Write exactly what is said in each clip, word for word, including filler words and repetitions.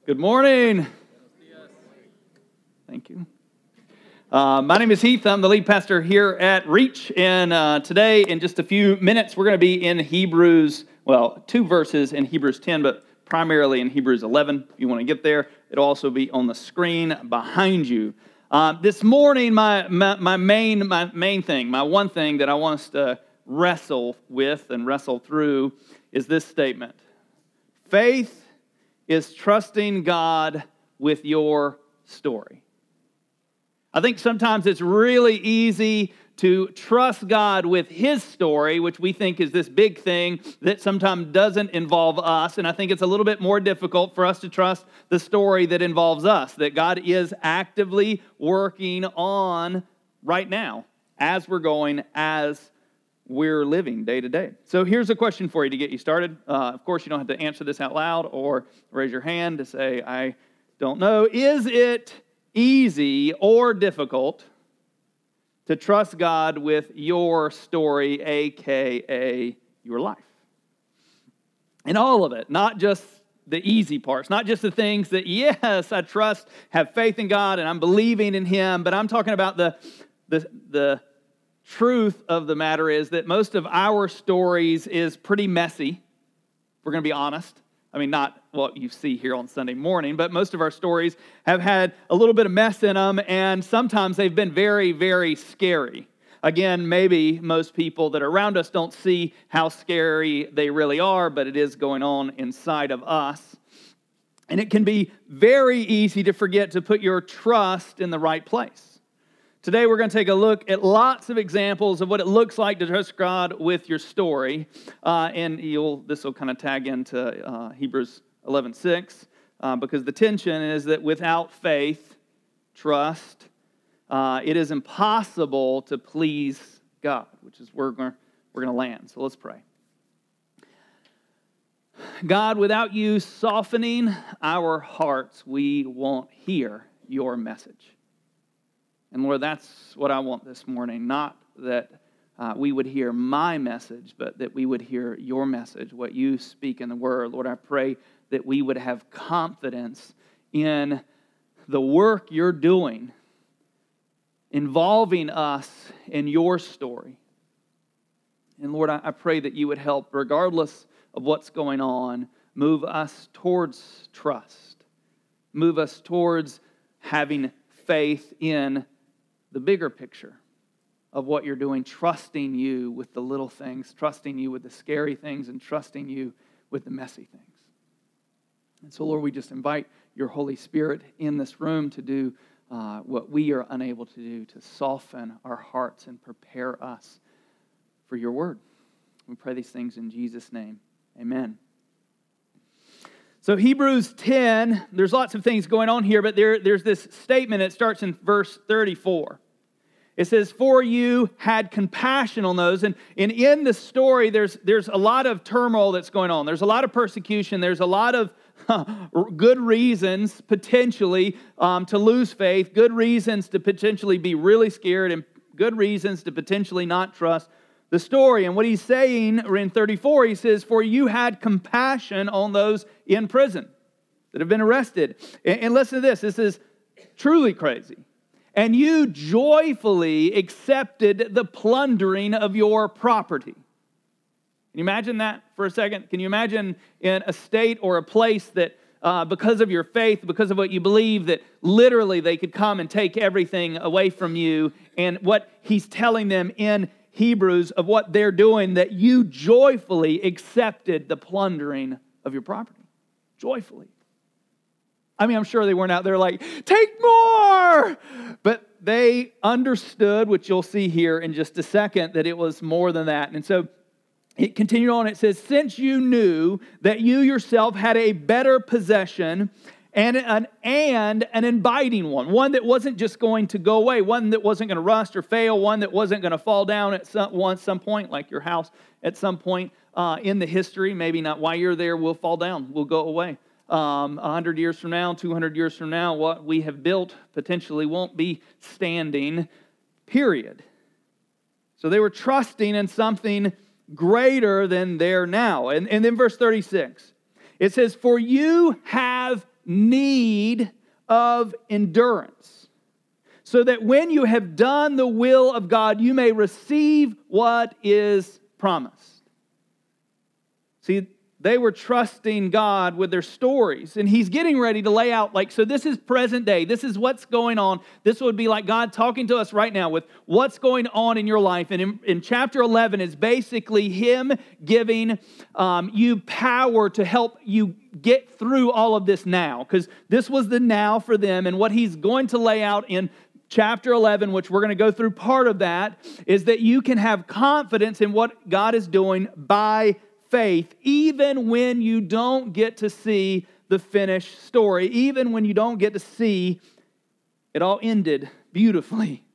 Good morning. Thank you. Uh, my name is Heath. I'm the lead pastor here at Reach. And uh, today, in just a few minutes, we're going to be in Hebrews, well, two verses in Hebrews ten, but primarily in Hebrews eleven. If you want to get there, it'll also be on the screen behind you. Uh, this morning, my, my my main my main thing, my one thing that I want us to wrestle with and wrestle through is this statement. Faith is trusting God with your story. I think sometimes it's really easy to trust God with His story, which we think is this big thing that sometimes doesn't involve us. And I think it's a little bit more difficult for us to trust the story that involves us, that God is actively working on right now as we're going, as we're living day to day. So here's a question for you to get you started. Uh, of course, you don't have to answer this out loud or raise your hand to say, I don't know. Is it easy or difficult to trust God with your story, a k a your life? And all of it, not just the easy parts, not just the things that, yes, I trust, have faith in God, and I'm believing in Him, but I'm talking about the the the truth of the matter is that most of our stories is pretty messy. We're going to be honest. I mean, not what you see here on Sunday morning, but most of our stories have had a little bit of mess in them, and sometimes they've been very, very scary. Again, maybe most people that are around us don't see how scary they really are, but it is going on inside of us. And it can be very easy to forget to put your trust in the right place. Today we're going to take a look at lots of examples of what it looks like to trust God with your story, uh, and you'll this will kind of tag into uh, Hebrews eleven six, uh, because the tension is that without faith, trust, uh, it is impossible to please God, which is where we're going we're going to land. So let's pray. God, without you softening our hearts, we won't hear your message. And Lord, that's what I want this morning, not that uh, we would hear my message, but that we would hear your message, what you speak in the Word. Lord, I pray that we would have confidence in the work you're doing, involving us in your story. And Lord, I, I pray that you would help, regardless of what's going on, move us towards trust, move us towards having faith in the bigger picture of what you're doing, trusting you with the little things, trusting you with the scary things, and trusting you with the messy things. And so, Lord, we just invite your Holy Spirit in this room to do uh, what we are unable to do, to soften our hearts and prepare us for your word. We pray these things in Jesus' name. Amen. So Hebrews ten, there's lots of things going on here, but there, there's this statement. It starts in verse thirty-four. It says, for you had compassion on those. And, and in the story, there's, there's a lot of turmoil that's going on. There's a lot of persecution. There's a lot of huh, good reasons, potentially, um, to lose faith. Good reasons to potentially be really scared. And good reasons to potentially not trust the story. And what he's saying in thirty-four, he says, for you had compassion on those in prison that have been arrested. And, and listen to this. This is truly crazy. And you joyfully accepted the plundering of your property. Can you imagine that for a second? Can you imagine in a state or a place that uh, because of your faith, because of what you believe, that literally they could come and take everything away from you? And what he's telling them in Hebrews of what they're doing, that you joyfully accepted the plundering of your property. Joyfully. I mean, I'm sure they weren't out there like, take more! But they understood, which you'll see here in just a second, that it was more than that. And so it continued on. It says, since you knew that you yourself had a better possession and an, and an abiding one, one that wasn't just going to go away, one that wasn't going to rust or fail, one that wasn't going to fall down at some, one, some point, like your house at some point uh, in the history. Maybe not while you're there, will fall down, will go away. Um, one hundred years from now, two hundred years from now, what we have built potentially won't be standing, period. So they were trusting in something greater than they're now. And, and then verse thirty-six, it says, for you have need of endurance, so that when you have done the will of God, you may receive what is promised. See, they were trusting God with their stories. And he's getting ready to lay out, like, so this is present day. This is what's going on. This would be like God talking to us right now with what's going on in your life. And in, in chapter eleven is basically him giving um, you power to help you get through all of this now. Because this was the now for them. And what he's going to lay out in chapter eleven, which we're going to go through part of that, is that you can have confidence in what God is doing by faith, even when you don't get to see the finished story, even when you don't get to see it all ended beautifully.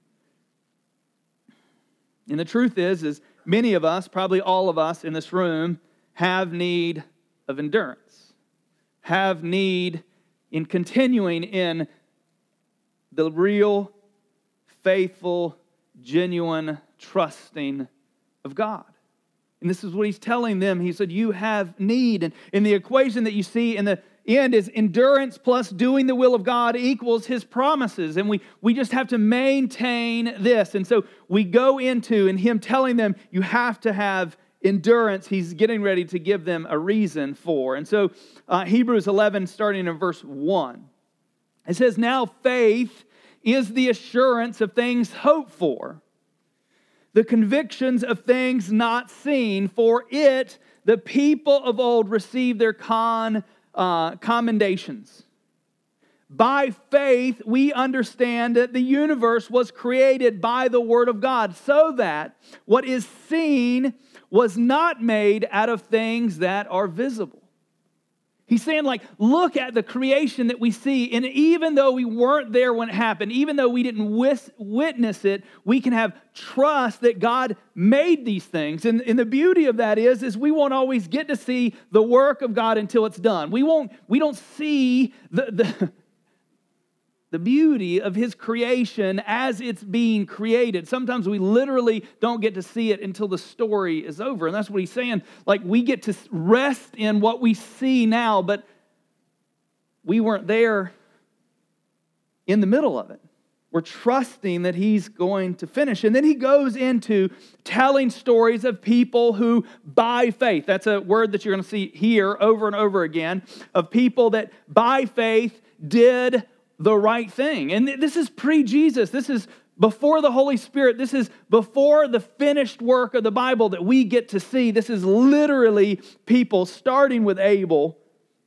And the truth is, is many of us, probably all of us in this room, have need of endurance, have need in continuing in the real, faithful, genuine trusting of God. And this is what he's telling them. He said, you have need. And in the equation that you see in the end is endurance plus doing the will of God equals his promises. And we, we just have to maintain this. And so we go into, and him telling them, you have to have endurance. He's getting ready to give them a reason for. And so uh, Hebrews eleven, starting in verse one, it says, now faith is the assurance of things hoped for, the convictions of things not seen. For it, the people of old received their con, uh, commendations. By faith, we understand that the universe was created by the Word of God, so that what is seen was not made out of things that are visible. He's saying, like, look at the creation that we see, and even though we weren't there when it happened, even though we didn't wis- witness it, we can have trust that God made these things. And, and the beauty of that is, is we won't always get to see the work of God until it's done. We won't. We don't see the the, the beauty of His creation as it's being created. Sometimes we literally don't get to see it until the story is over. And that's what He's saying. Like, we get to rest in what we see now, but we weren't there in the middle of it. We're trusting that He's going to finish. And then He goes into telling stories of people who, by faith, that's a word that you're going to see here over and over again, of people that by faith did the right thing. And this is pre-Jesus. This is before the Holy Spirit. This is before the finished work of the Bible that we get to see. This is literally people, starting with Abel,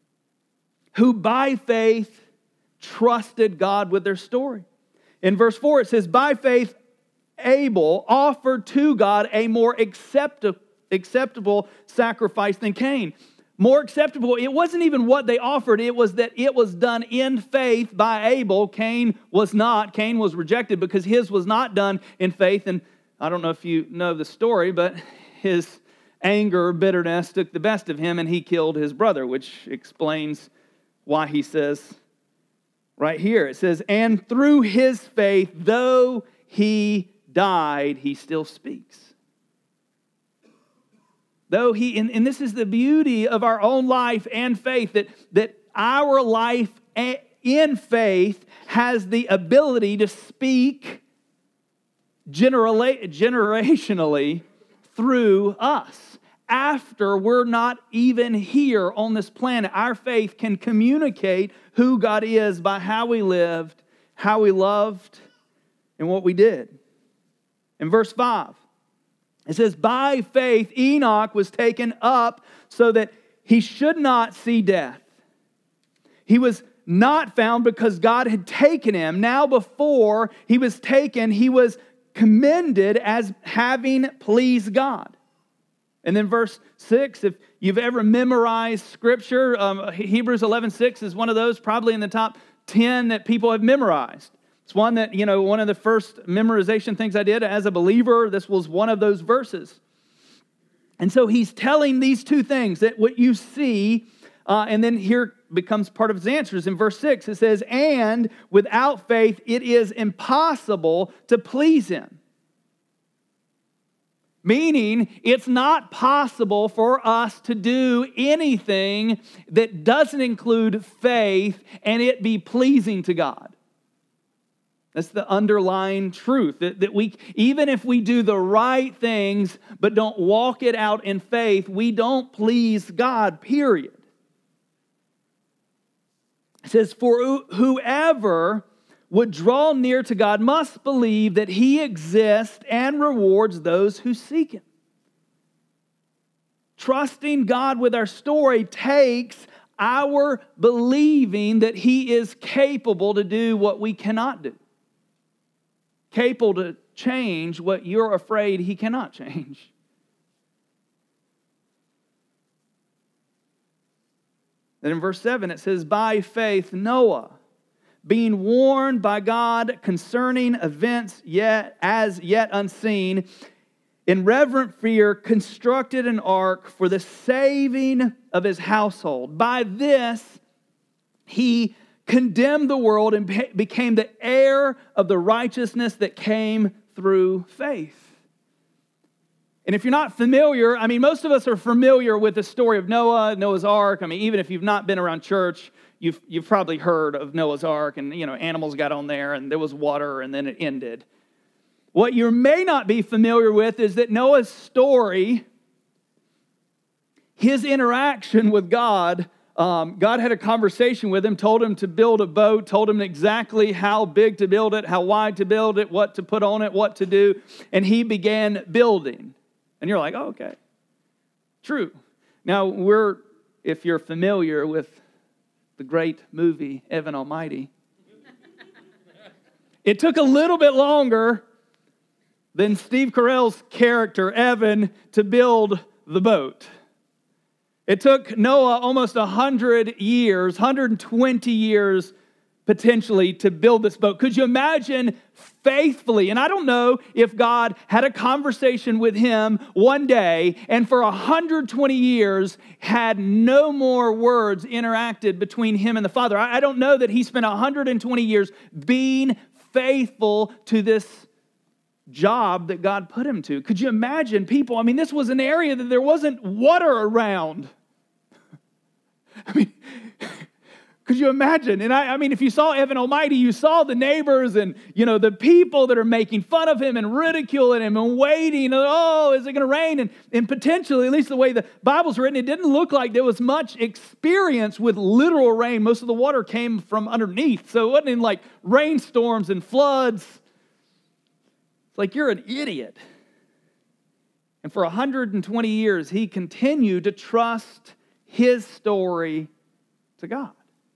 who by faith trusted God with their story. In verse four, it says, by faith, Abel offered to God a more acceptable, acceptable sacrifice than Cain. More acceptable. It wasn't even what they offered. It was that it was done in faith by Abel. Cain was not. Cain was rejected because his was not done in faith. And I don't know if you know the story, but his anger, bitterness took the best of him, and he killed his brother, which explains why he says right here, it says, and through his faith, though he died, he still speaks. Though he, and, and this is the beauty of our own life and faith, that, that our life in faith has the ability to speak generally, generationally through us. After we're not even here on this planet, our faith can communicate who God is by how we lived, how we loved, and what we did. In verse five, it says, by faith, Enoch was taken up so that he should not see death. He was not found because God had taken him. Now before he was taken, he was commended as having pleased God. And then verse six, if you've ever memorized Scripture, um, Hebrews eleven six is one of those probably in the top ten that people have memorized. It's one that, you know, one of the first memorization things I did as a believer, this was one of those verses. And so he's telling these two things, that what you see, uh, and then here becomes part of his answers. In verse six, it says, and without faith, it is impossible to please him. Meaning, it's not possible for us to do anything that doesn't include faith and it be pleasing to God. That's the underlying truth, that, that we, even if we do the right things but don't walk it out in faith, we don't please God, period. It says, for whoever would draw near to God must believe that He exists and rewards those who seek Him. Trusting God with our story takes our believing that He is capable to do what we cannot do. Capable to change what you're afraid He cannot change. Then in verse seven it says, by faith Noah, being warned by God concerning events yet as yet unseen, in reverent fear constructed an ark for the saving of his household. By this he condemned the world and became the heir of the righteousness that came through faith. And if you're not familiar, I mean, most of us are familiar with the story of Noah, Noah's Ark. I mean, even if you've not been around church, You've, you've probably heard of Noah's Ark, and you know animals got on there, and there was water, and then it ended. What you may not be familiar with is that Noah's story, his interaction with God, um, God had a conversation with him, told him to build a boat, told him exactly how big to build it, how wide to build it, what to put on it, what to do, and he began building. And you're like, oh, okay, true. Now, we're, if you're familiar with the great movie, Evan Almighty. It took a little bit longer than Steve Carell's character, Evan, to build the boat. It took Noah almost one hundred years, one hundred twenty years potentially to build this boat. Could you imagine faithfully? And I don't know if God had a conversation with him one day and for one hundred twenty years had no more words interacted between him and the Father. I don't know that he spent one hundred twenty years being faithful to this job that God put him to. Could you imagine people? I mean, this was an area that there wasn't water around. I mean, could you imagine? And I, I mean, if you saw Evan Almighty, you saw the neighbors and, you know, the people that are making fun of him and ridiculing him and waiting. Oh, is it going to rain? And, and potentially, at least the way the Bible's written, it didn't look like there was much experience with literal rain. Most of the water came from underneath. So it wasn't in like rainstorms and floods. It's like, you're an idiot. And for one hundred twenty years, he continued to trust his story to God.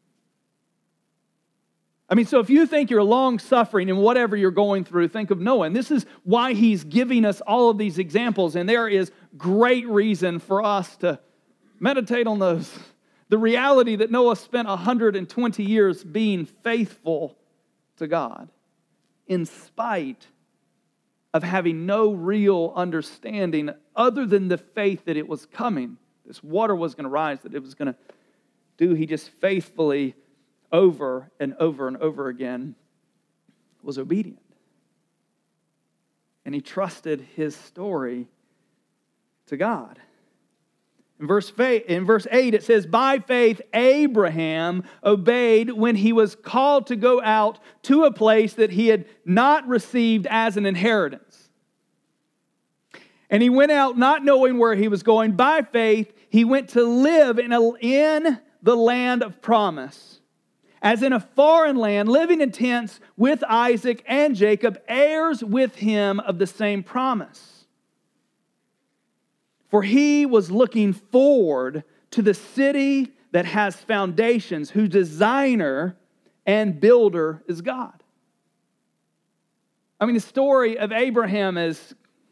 I mean, so if you think you're long-suffering in whatever you're going through, think of Noah. And this is why he's giving us all of these examples. And there is great reason for us to meditate on those. The reality that Noah spent one hundred twenty years being faithful to God in spite of having no real understanding other than the faith that it was coming. This water was going to rise, that it was going to do. He just faithfully, over and over and over again, was obedient. And he trusted his story to God. In verse eight, it says, by faith, Abraham obeyed when he was called to go out to a place that he had not received as an inheritance. And he went out not knowing where he was going. By faith, he went to live in, a, in the land of promise, as in a foreign land, living in tents with Isaac and Jacob, heirs with him of the same promise. For he was looking forward to the city that has foundations, whose designer and builder is God. I mean, the story of Abraham is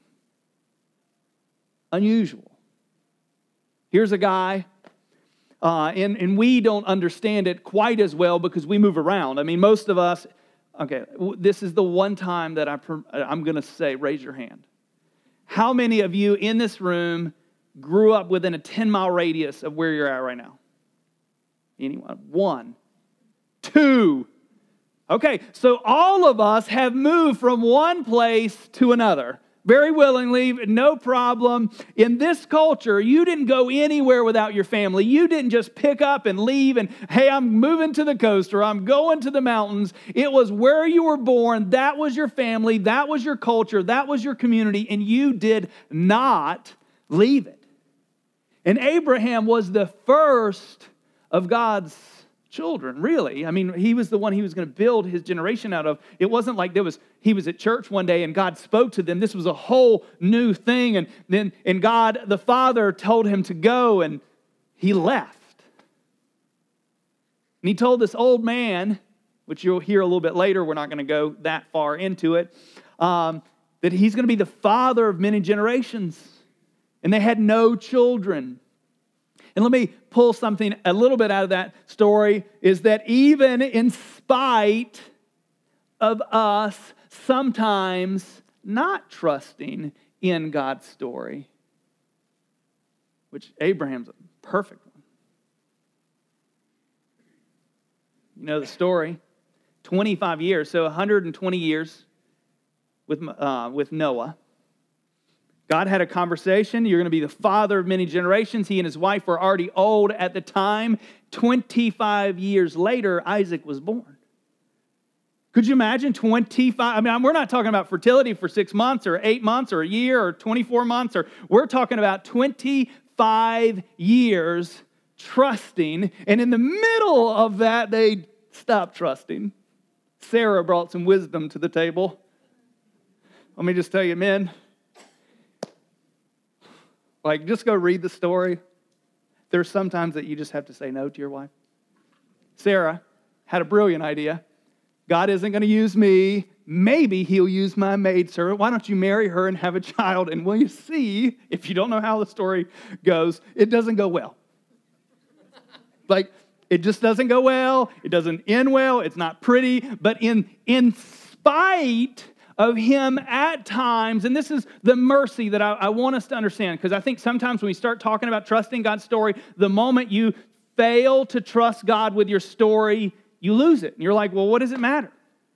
unusual. Here's a guy, uh, and, and we don't understand it quite as well because we move around. I mean, most of us, okay, this is the one time that I, I'm going to say, raise your hand. How many of you in this room grew up within a ten-mile radius of where you're at right now? Anyone? One. Two. Okay, so all of us have moved from one place to another. very willingly, no problem. In this culture, you didn't go anywhere without your family. You didn't just pick up and leave and, hey, I'm moving to the coast or I'm going to the mountains. It was where you were born. That was your family. That was your culture. That was your community. And you did not leave it. And Abraham was the first of God's children, really. I mean, he was the one he was going to build his generation out of. It wasn't like there was he was at church one day and God spoke to them. This was a whole new thing. And then and God, the Father, told him to go, and he left. And he told this old man, which you'll hear a little bit later, we're not going to go that far into it, um, that he's going to be the father of many generations. And they had no children. And let me pull something a little bit out of that story, is that even in spite of us sometimes not trusting in God's story, which Abraham's a perfect one. You know the story, twenty-five years, so one hundred twenty years with, uh, with Noah. God had a conversation. You're going to be the father of many generations. He and his wife were already old at the time. twenty-five years later, Isaac was born. Could you imagine twenty-five? I mean, we're not talking about fertility for six months or eight months or a year or twenty-four months. Or we're talking about twenty-five years trusting. And in the middle of that, they stopped trusting. Sarah brought some wisdom to the table. Let me just tell you, men, like, just go read the story. There's sometimes that you just have to say no to your wife. Sarah had a brilliant idea. God isn't going to use me. Maybe he'll use my maidservant. Why don't you marry her and have a child? And will you see, if you don't know how the story goes, it doesn't go well. Like, it just doesn't go well. It doesn't end well. It's not pretty. But in, in spite of him at times, and this is the mercy that I, I want us to understand, because I think sometimes when we start talking about trusting God's story, the moment you fail to trust God with your story, you lose it. And you're like, well, what does it matter?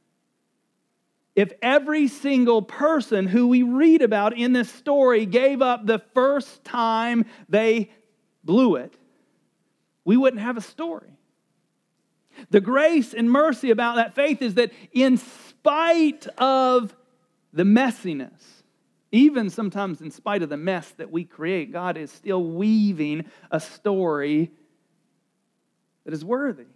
If every single person who we read about in this story gave up the first time they blew it, we wouldn't have a story. The grace and mercy about that faith is that in spite of the messiness, even sometimes in spite of the mess that we create, God is still weaving a story that is worthy.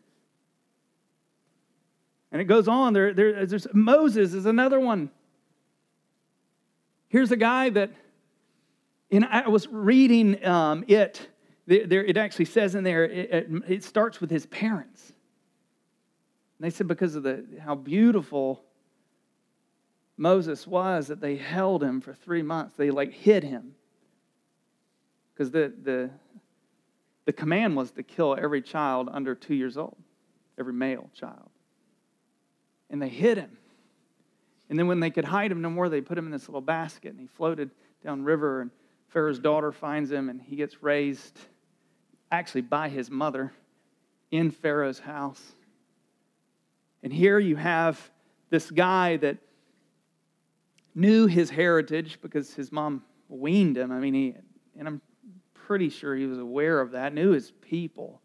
And it goes on. There, there, there's Moses is another one. Here's a guy that, and I was reading um, it. There, it actually says in there, it, it, it starts with his parents. And they said because of the how beautiful Moses was, that they held him for three months. They like hid him. Because the, the, the command was to kill every child under two years old, every male child. And they hid him. And then when they could hide him no more, they put him in this little basket, and he floated down river, and Pharaoh's daughter finds him, and he gets raised actually by his mother in Pharaoh's house. And here you have this guy that knew his heritage because his mom weaned him. I mean, he, and I'm pretty sure he was aware of that, knew his people.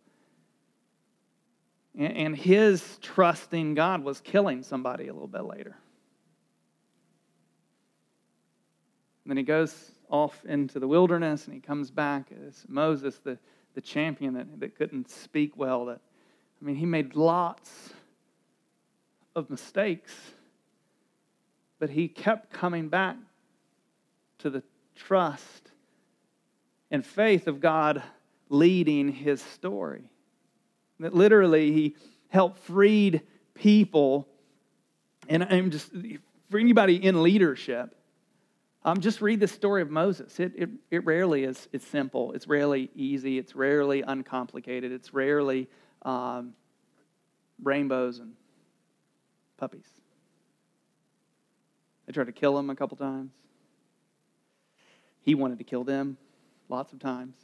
And, and his trusting God was killing somebody a little bit later. And then he goes off into the wilderness, and he comes back as Moses, the, the champion that, that couldn't speak well. That I mean, he made lots of mistakes, but he kept coming back to the trust and faith of God leading his story. That literally he helped freed people, and I'm just, for anybody in leadership, um, just read the story of Moses. It, it, it rarely is it's simple. It's rarely easy. It's rarely uncomplicated. It's rarely um, rainbows and puppies. They tried to kill him a couple times. He wanted to kill them lots of times.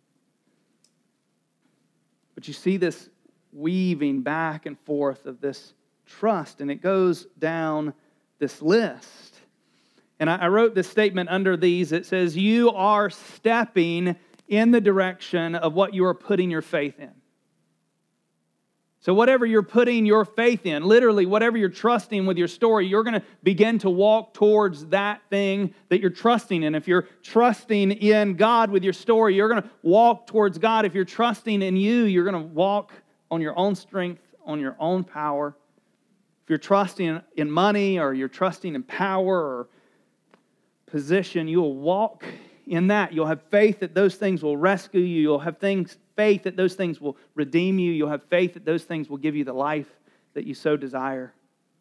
But you see this weaving back and forth of this trust, and it goes down this list. And I, I wrote this statement under these. It says, you are stepping in the direction of what you are putting your faith in. So whatever you're putting your faith in, literally whatever you're trusting with your story, you're going to begin to walk towards that thing that you're trusting in. If you're trusting in God with your story, you're going to walk towards God. If you're trusting in you, you're going to walk on your own strength, on your own power. If you're trusting in money or you're trusting in power or position, you'll walk in that. You'll have faith that those things will rescue you. You'll have things faith that those things will redeem you. You'll have faith that those things will give you the life that you so desire.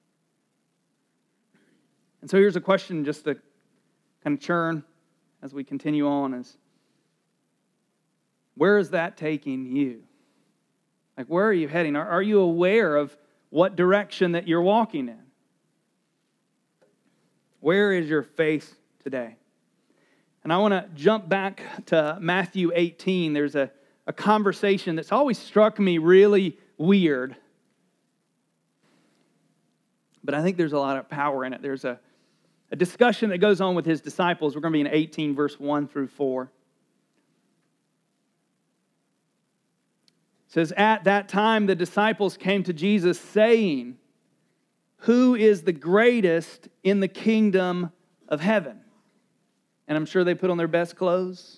And so here's a question just to kind of churn as we continue on is, where is that taking you? Like, where are you heading? Are, are you aware of what direction that you're walking in? Where is your faith today? And I want to jump back to Matthew eighteen. There's a A conversation that's always struck me really weird. But I think there's a lot of power in it. There's a, a discussion that goes on with his disciples. We're going to be in eighteen, verse one through four. It says, at that time the disciples came to Jesus saying, who is the greatest in the kingdom of heaven? And I'm sure they put on their best clothes,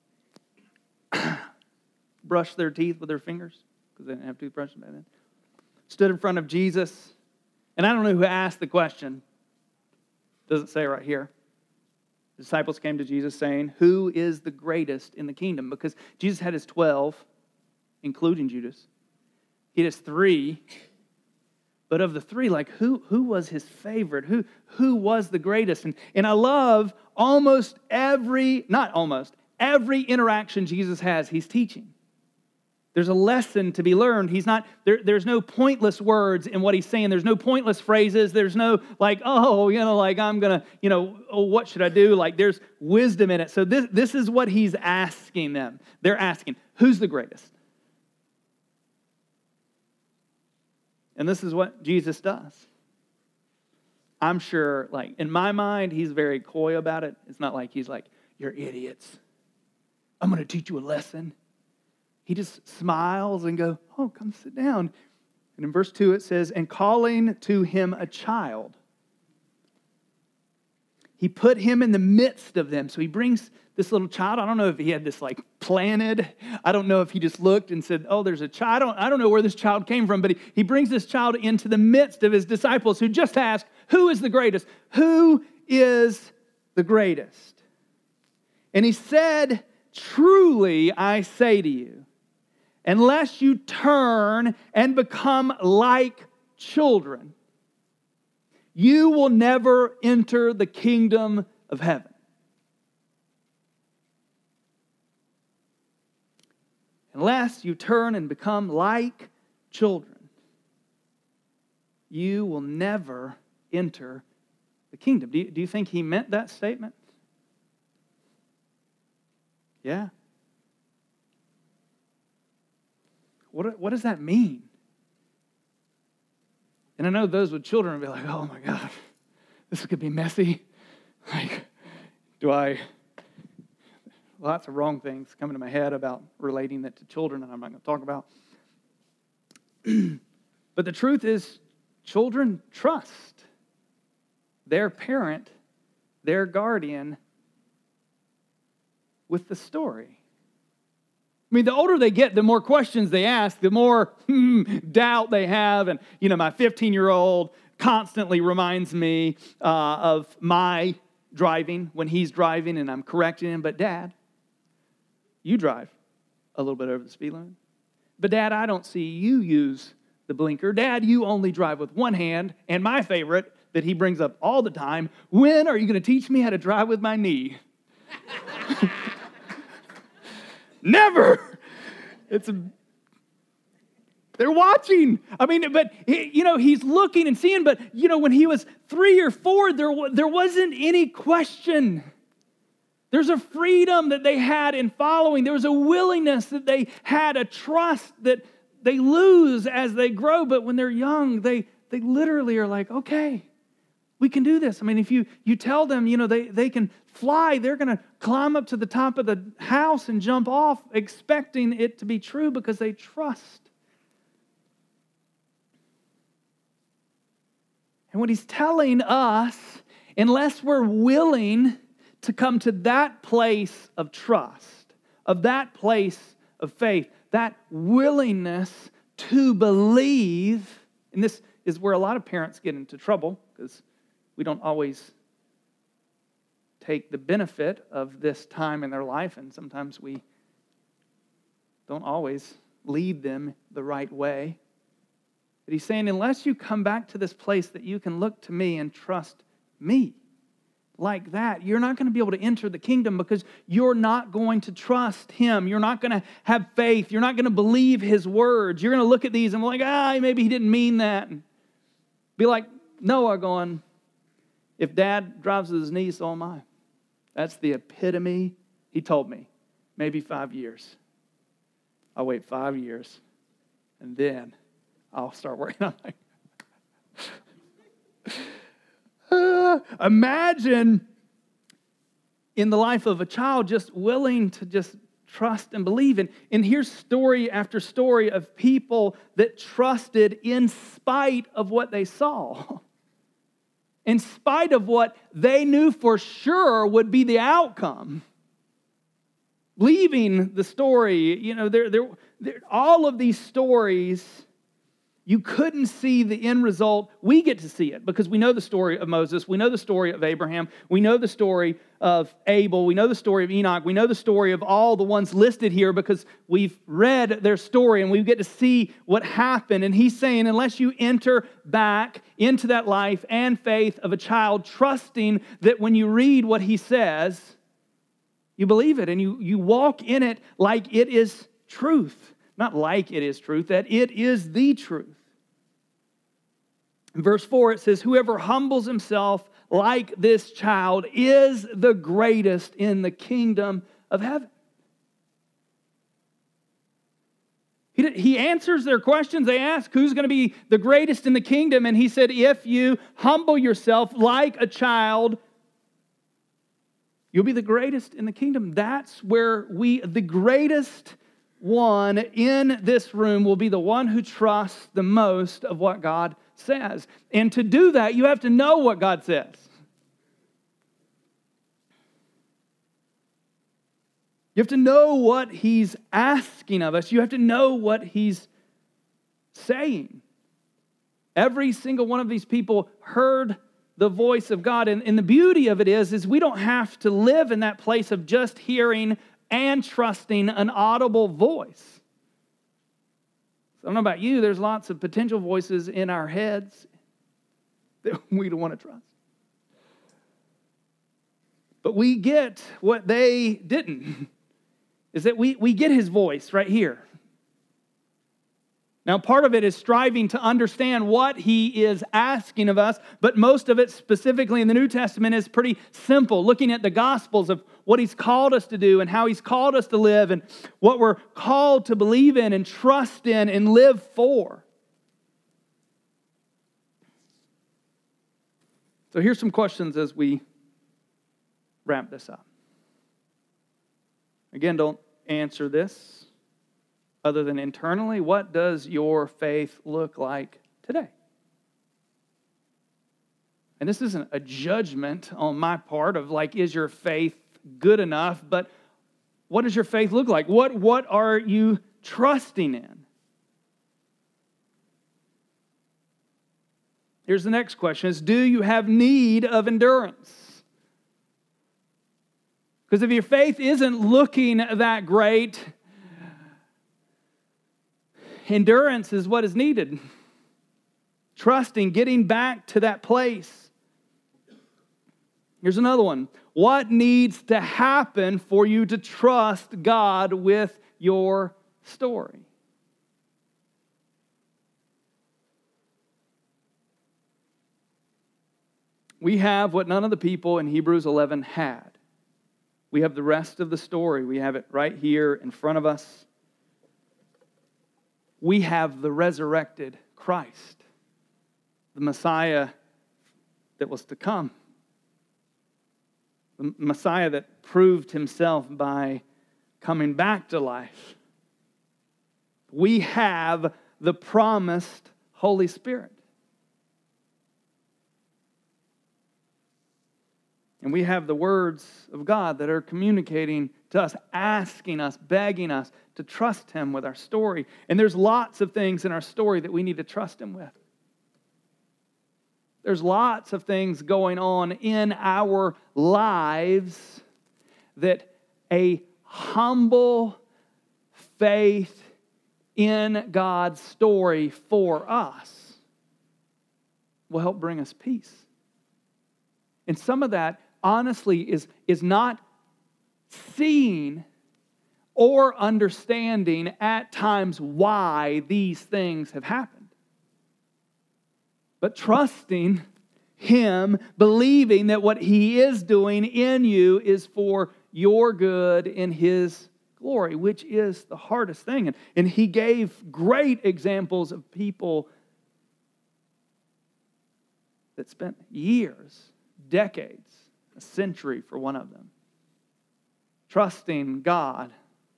brushed their teeth with their fingers, because they didn't have toothbrushes back then, stood in front of Jesus. And I don't know who asked the question. Doesn't say right here. The disciples came to Jesus saying, who is the greatest in the kingdom? Because Jesus had his twelve, including Judas. He had his three. But of the three, like who, who was his favorite? Who, who was the greatest? And, and I love almost every, not almost, every interaction Jesus has, he's teaching. There's a lesson to be learned. He's not, there, there's no pointless words in what he's saying. There's no pointless phrases. There's no like, oh, you know, like I'm going to, you know, oh, what should I do? Like there's wisdom in it. So this, this is what he's asking them. They're asking, who's the greatest? And this is what Jesus does. I'm sure, like, in my mind, he's very coy about it. It's not like he's like, you're idiots. I'm going to teach you a lesson. He just smiles and goes, oh, come sit down. And in verse two it says, and calling to him a child, he put him in the midst of them. So he brings this little child. I don't know if he had this like planted. I don't know if he just looked and said, oh, there's a child. I don't, I don't know where this child came from, but he, he brings this child into the midst of his disciples who just ask, who is the greatest? Who is the greatest? And he said, truly I say to you, unless you turn and become like children, you will never enter the kingdom of heaven. Unless you turn and become like children, you will never enter the kingdom. Do you, do you think he meant that statement? Yeah. What, what does that mean? And I know those with children will be like, oh my God, this could be messy. Like, do I... Lots of wrong things coming to my head about relating that to children, and I'm not going to talk about. But the truth is, children trust their parent, their guardian, with the story. I mean, the older they get, the more questions they ask, the more hmm, doubt they have. And, you know, my fifteen-year-old constantly reminds me uh, of my driving when he's driving and I'm correcting him. But, Dad, you drive a little bit over the speed limit. But, Dad, I don't see you use the blinker. Dad, you only drive with one hand. And my favorite that he brings up all the time, when are you going to teach me how to drive with my knee? Never. It's a, they're watching. I mean, but, he, you know, he's looking and seeing, but, you know, when he was three or four, there, there wasn't any question. There's a freedom that they had in following. There was a willingness that they had, a trust that they lose as they grow. But when they're young, they, they literally are like, okay, We can do this. I mean, if you, you tell them, you know, they, they can fly, they're going to climb up to the top of the house and jump off, expecting it to be true because they trust. And what he's telling us, unless we're willing to come to that place of trust, of that place of faith, that willingness to believe, and this is where a lot of parents get into trouble because we don't always take the benefit of this time in their life, and sometimes we don't always lead them the right way. But he's saying, unless you come back to this place that you can look to me and trust me like that, you're not going to be able to enter the kingdom because you're not going to trust him. You're not going to have faith. You're not going to believe his words. You're going to look at these and be like, ah, maybe he didn't mean that. And be like Noah going, if dad drives with his knees, so am I. That's the epitome. He told me, maybe five years. I'll wait five years, and then I'll start working on it. uh, imagine in the life of a child just willing to just trust and believe. And, and here's story after story of people that trusted in spite of what they saw. In spite of what they knew for sure would be the outcome. Leaving the story, you know, there, there, there, all of these stories, you couldn't see the end result. We get to see it because we know the story of Moses. We know the story of Abraham. We know the story of Abel. We know the story of Enoch. We know the story of all the ones listed here because we've read their story and we get to see what happened. And he's saying, unless you enter back into that life and faith of a child, trusting that when you read what he says, you believe it and you, you walk in it like it is truth. Not like it is truth, that it is the truth. In verse four, it says, whoever humbles himself like this child is the greatest in the kingdom of heaven. He, he answers their questions. They ask, who's going to be the greatest in the kingdom? And he said, if you humble yourself like a child, you'll be the greatest in the kingdom. That's where we, the greatest one in this room will be the one who trusts the most of what God says. And to do that, you have to know what God says. You have to know what he's asking of us. You have to know what he's saying. Every single one of these people heard the voice of God. And, and the beauty of it is, is we don't have to live in that place of just hearing and trusting an audible voice. I don't know about you, there's lots of potential voices in our heads that we don't want to trust. But we get what they didn't, is that we, we get his voice right here. Now, part of it is striving to understand what he is asking of us, but most of it, specifically in the New Testament, is pretty simple, looking at the Gospels of what he's called us to do and how he's called us to live and what we're called to believe in and trust in and live for. So here's some questions as we wrap this up. Again, don't answer this other than internally. What does your faith look like today? And this isn't a judgment on my part of like, is your faith good enough? But what does your faith look like? What, what are you trusting in? Here's the next question is, do you have need of endurance? Because if your faith isn't looking that great, endurance is what is needed. Trusting, getting back to that place. Here's another one. What needs to happen for you to trust God with your story? We have what none of the people in Hebrews eleven had. We have the rest of the story. We have it right here in front of us. We have the resurrected Christ, the Messiah that was to come. The Messiah that proved himself by coming back to life. We have the promised Holy Spirit. And we have the words of God that are communicating to us, asking us, begging us to trust Him with our story. And there's lots of things in our story that we need to trust Him with. There's lots of things going on in our lives that a humble faith in God's story for us will help bring us peace. And some of that, honestly, is, is not seeing or understanding at times why these things have happened. But trusting Him, believing that what He is doing in you is for your good in His glory, which is the hardest thing. And, and He gave great examples of people that spent years, decades, a century for one of them, trusting God.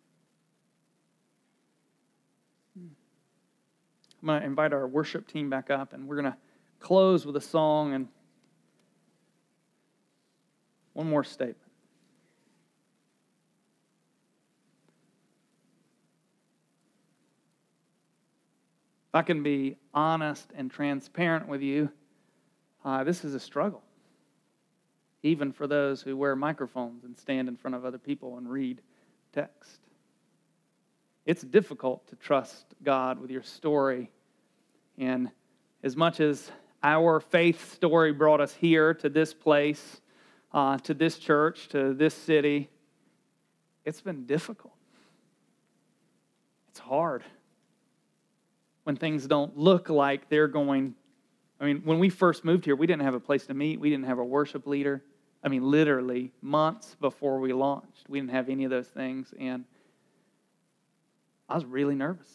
I'm going to invite our worship team back up, and we're going to close with a song and one more statement. If I can be honest and transparent with you, uh, this is a struggle. Even for those who wear microphones and stand in front of other people and read text. It's difficult to trust God with your story. And as much as our faith story brought us here to this place, uh, to this church, to this city, it's been difficult. It's hard. When things don't look like they're going. I mean, when we first moved here, we didn't have a place to meet. We didn't have a worship leader. I mean, literally months before we launched, we didn't have any of those things. And I was really nervous.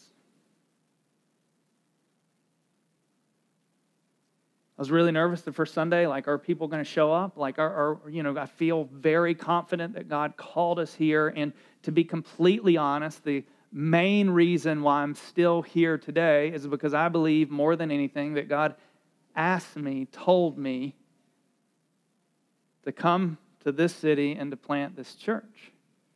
I was really nervous the first Sunday. Like, are people going to show up? Like, are, are, you know, I feel very confident that God called us here. And to be completely honest, the main reason why I'm still here today is because I believe more than anything that God asked me, told me to come to this city and to plant this church.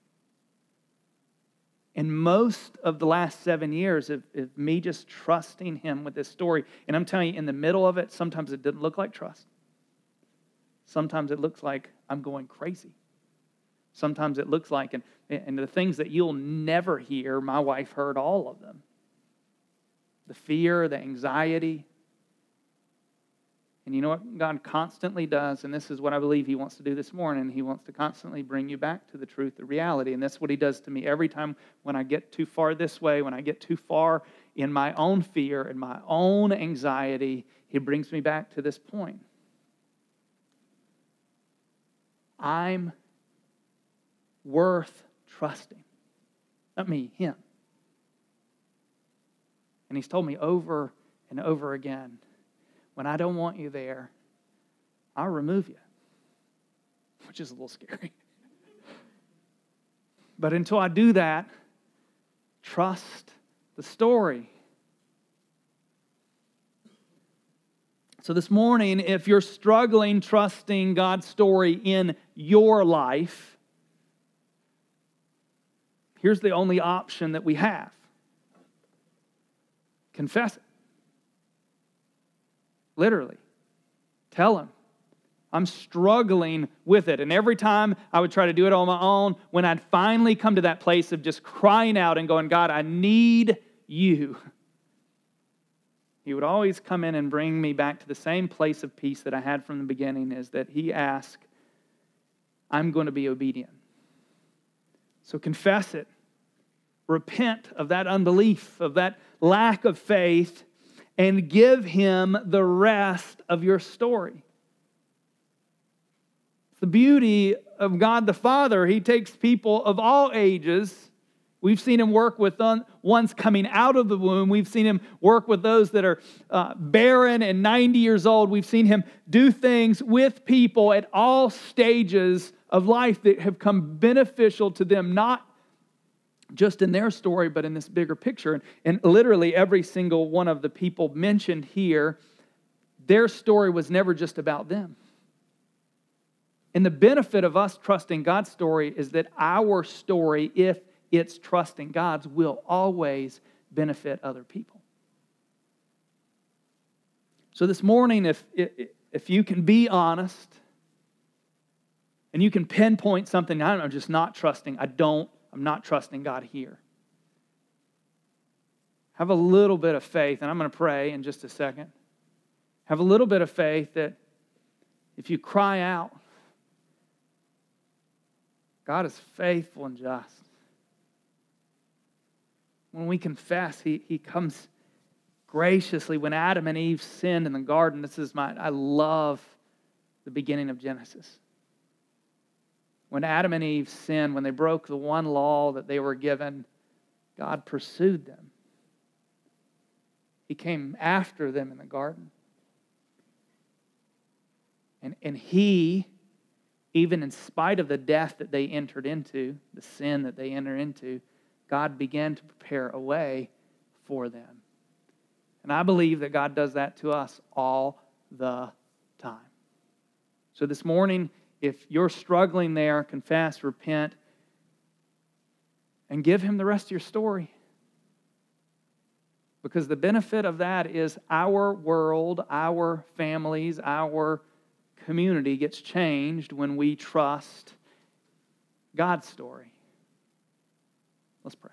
And most of the last seven years of, of me just trusting Him with this story. And I'm telling you, in the middle of it, sometimes it didn't look like trust. Sometimes it looks like I'm going crazy. Sometimes it looks like, and, and the things that you'll never hear, my wife heard all of them. The fear, the anxiety. And you know what God constantly does, and this is what I believe He wants to do this morning. He wants to constantly bring you back to the truth, the reality. And that's what He does to me every time when I get too far this way, when I get too far in my own fear and my own anxiety, He brings me back to this point. I'm worth trusting. Not me, Him. And He's told me over and over again, when I don't want you there, I'll remove you, which is a little scary. But until I do that, trust the story. So this morning, if you're struggling trusting God's story in your life, here's the only option that we have. Confess it. Literally. Tell Him, I'm struggling with it. And every time I would try to do it on my own, when I'd finally come to that place of just crying out and going, God, I need you, He would always come in and bring me back to the same place of peace that I had from the beginning, is that He asked, I'm going to be obedient. So confess it. Repent of that unbelief, of that lack of faith, and give Him the rest of your story. It's the beauty of God the Father. He takes people of all ages We've seen him work with ones coming out of the womb. We've seen him work with those that are uh, barren and ninety years old. We've seen him do things with people at all stages of life that have come beneficial to them, not just in their story, but in this bigger picture. And, and literally every single one of the people mentioned here, their story was never just about them. And the benefit of us trusting God's story is that our story, if it's trusting God's, will always benefit other people. So this morning, if, if you can be honest and you can pinpoint something, I don't know, just not trusting, I don't, I'm not trusting God here. Have a little bit of faith, and I'm going to pray in just a second. Have a little bit of faith that if you cry out, God is faithful and just. When we confess, He, he comes graciously. When Adam and Eve sinned in the garden, this is my, I love the beginning of Genesis. When Adam and Eve sinned, when they broke the one law that they were given, God pursued them. He came after them in the garden. And, and He, even in spite of the death that they entered into, the sin that they entered into, God began to prepare a way for them. And I believe that God does that to us all the time. So this morning, if you're struggling there, confess, repent, and give Him the rest of your story. Because the benefit of that is our world, our families, our community gets changed when we trust God's story. Let's pray.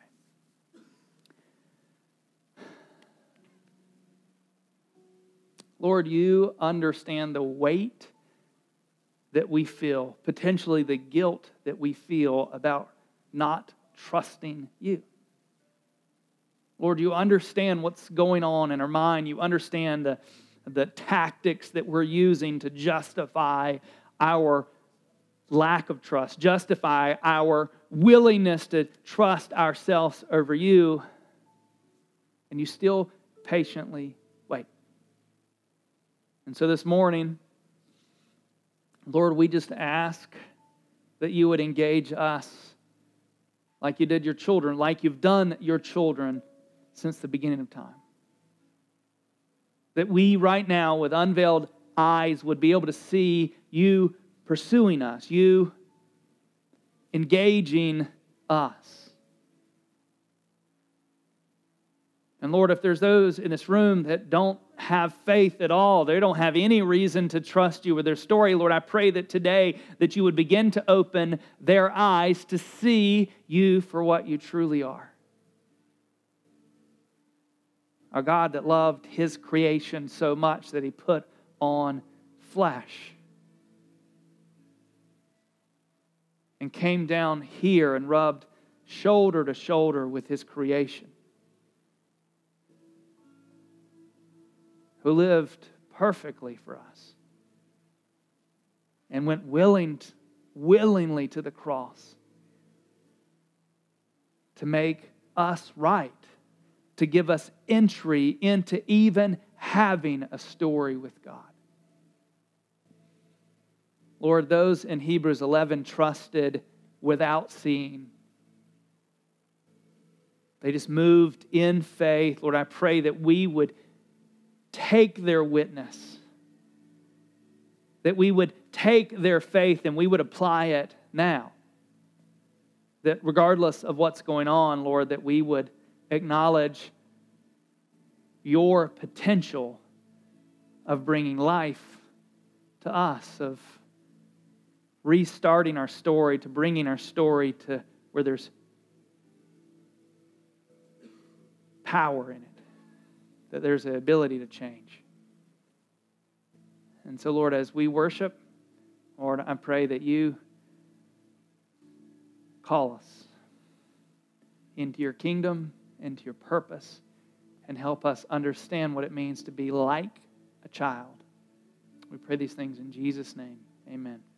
Lord, you understand the weight that we feel, potentially the guilt that we feel about not trusting you. Lord, you understand what's going on in our mind. You understand the, the tactics that we're using to justify our lack of trust, justify our willingness to trust ourselves over you, and you still patiently wait. And so this morning, Lord, we just ask that you would engage us like you did your children, like you've done your children since the beginning of time. That we right now, with unveiled eyes, would be able to see you pursuing us, you engaging us. And Lord, if there's those in this room that don't have faith at all, they don't have any reason to trust you with their story, Lord, I pray that today that you would begin to open their eyes to see you for what you truly are. A God that loved His creation so much that He put on flesh and came down here and rubbed shoulder to shoulder with His creation, who lived perfectly for us and went willing, willingly to the cross to make us right, to give us entry into even having a story with God. Lord, those in Hebrews eleven trusted without seeing. They just moved in faith. Lord, I pray that we would take their witness, that we would take their faith and we would apply it now. That regardless of what's going on, Lord, that we would acknowledge your potential of bringing life to us, of restarting our story, to bringing our story to where there's power in it, that there's an ability to change. And so, Lord, as we worship, Lord, I pray that you call us into your kingdom, into your purpose, and help us understand what it means to be like a child. We pray these things in Jesus' name. Amen.